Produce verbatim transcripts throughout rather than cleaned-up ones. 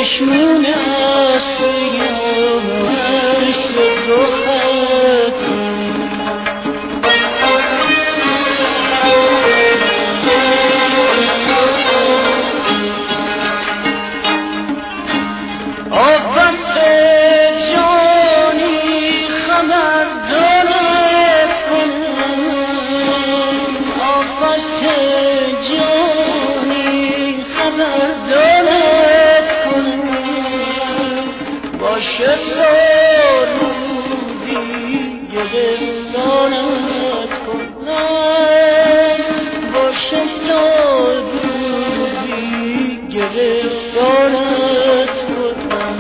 چشمونت سیاهش رخت آفت جانی خبر دارد کنم آفت جانی خبر دارد کنم باشه تا روزی گرفتارت کنم باشه تا روزی گرفتارت کنم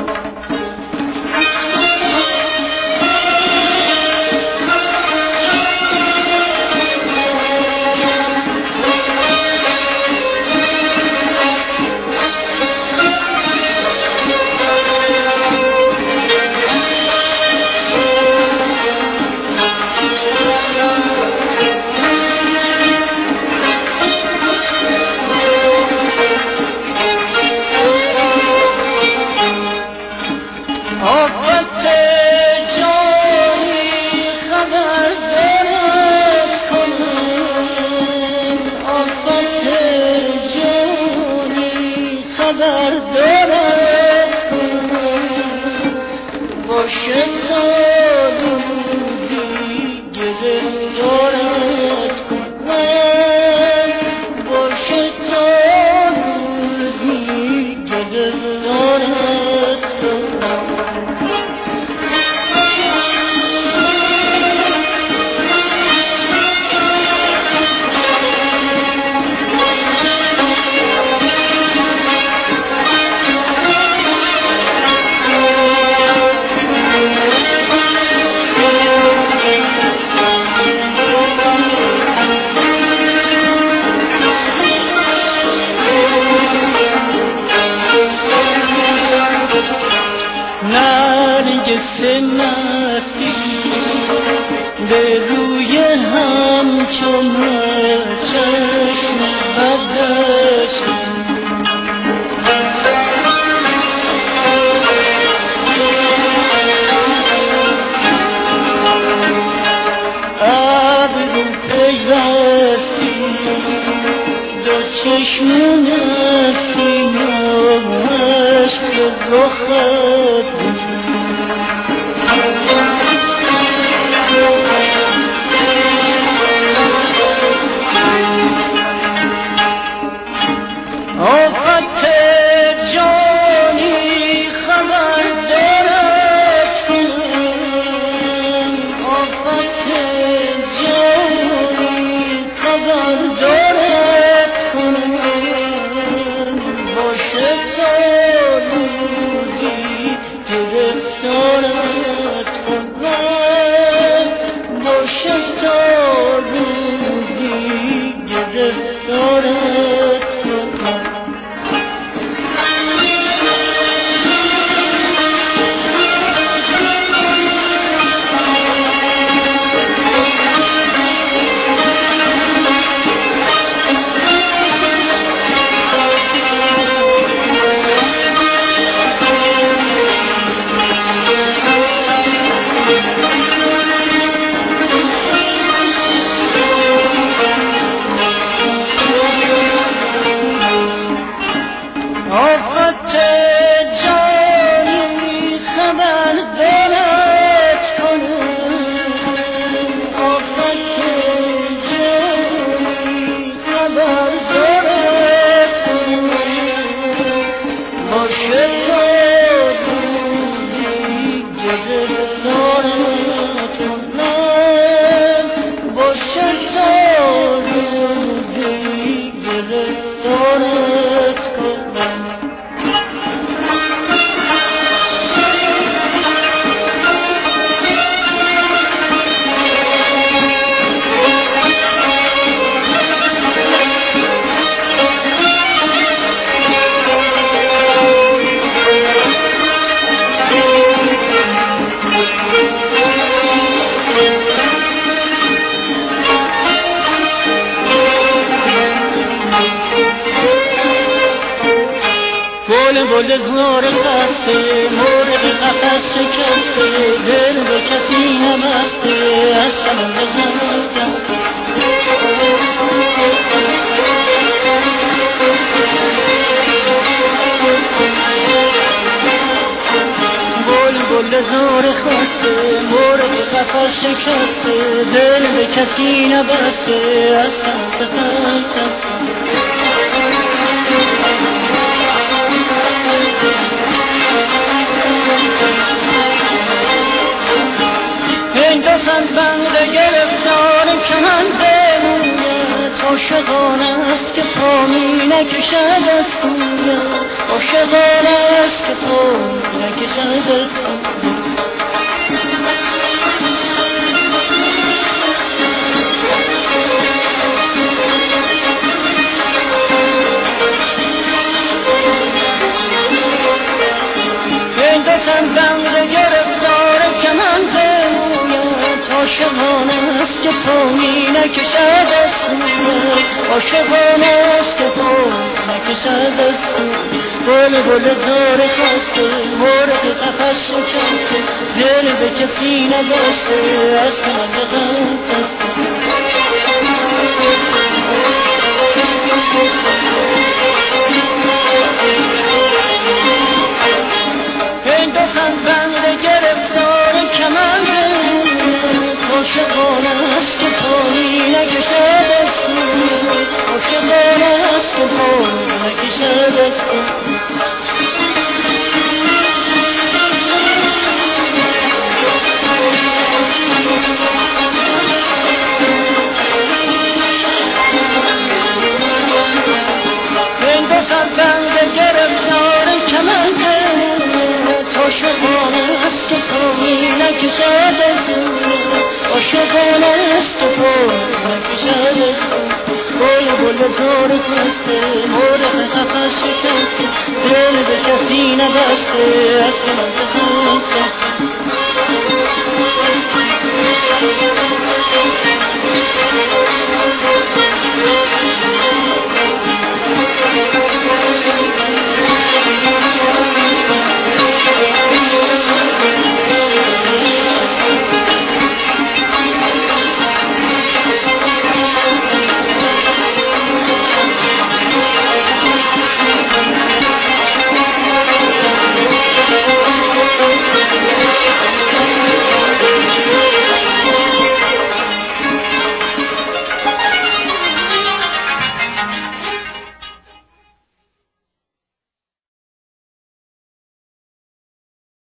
آفت جانی خبر دارد کنم آفت جانی خبر دارد کنم باشه تا روزی گرفتارت کنم باشه تا روزی گرفتارت کنم نرگس مستی به روی همچون چشم بدش ابرو پیوستی دو چشمون سینه‌اش به رخت آفت جانی خبر دارد کنم آفت جانی خبر دارد کنم باشه تا روزی گرفتارت کنم باشه تا روزی گرفتارت کنم آفت جانی خبر دارد کنم آفت جانی خبر دارد کنم باشه تا روزی گرفتارت کنم باشه تا روزی گرفتارت کنم بل بل زار خسته مرغ قفس شکسته دل به کسی نبسته از سمن بزن بل زار خسته مرغ قفس شکسته دل به کسی نبسته از سمن بزن هندوستان بند گرفتار کمند مویت عاشقانه است که پا می نکشد از کویت عاشقانه است که پا می نکشد از کویت هندوستان بند گرفتار کمند عاشقانه است که پا می نکشد از کویت عاشقانه است که پا می نکشد از کویت بل بل زار خسته مرغ قفس شکسته دل به کسی نبسته از کمند غم هندوستان بند گرفتار کمند عاشقانه است که پا می نکشد از کویت عاشقانه است که پا می نکشد از کویت هندوستان بند گرفتار کمند عاشقانه است که پا می نکشد از کویت عاشقانه است که پا می نکشد از کویت بل بل زار خسته مرغ قفس شکسته دل به کسی نبسته از کمند